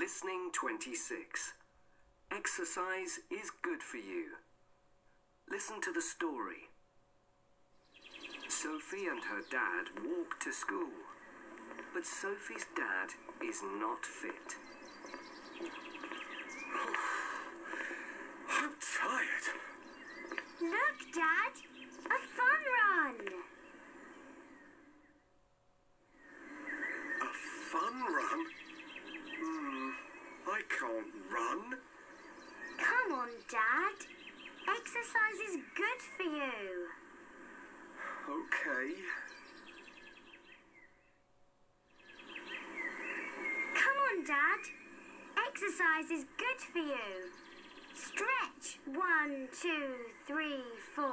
Listening 26. Exercise is good for you. Listen to the story. Sophie and her dad walk to school, but Sophie's dad is not fit. I'm tired. Look, Dad! A fun run! A fun run? I can't run. Come on, Dad. Exercise is good for you. Okay. Come on, Dad. Exercise is good for you. Stretch. 1, 2, 3, 4.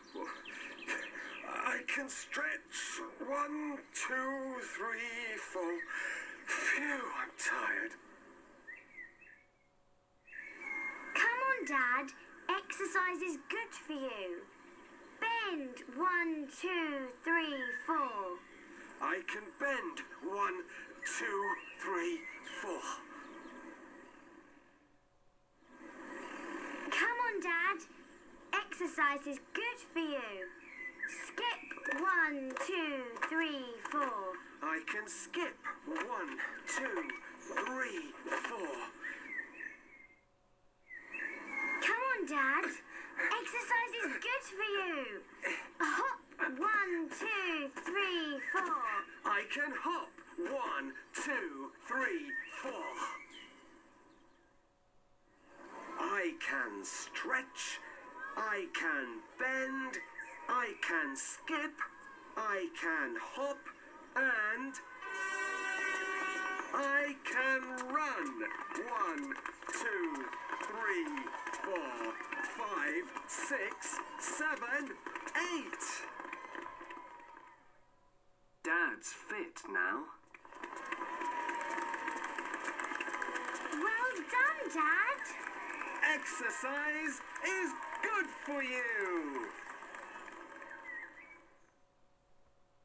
I can stretch. 1, 2, 3, 4. Phew, I'm tired. Come on, Dad. Exercise is good for you. Bend. 1, 2, 3, 4. I can bend. 1, 2, 3, 4. Come on, Dad. Exercise is good for you. Skip. 1, 2, 3, 4. I can skip. 1, 2, 3, 4. Come on, Dad. Exercise is good for you. Hop. 1, 2, 3, 4. I can hop. 1, 2, 3, 4. I can stretch. I can bend. I can skip. I can hop. And I can run. 1, 2, 3, 4, 5, 6, 7, 8. Dad's fit now. Well done, Dad. Exercise is good for you.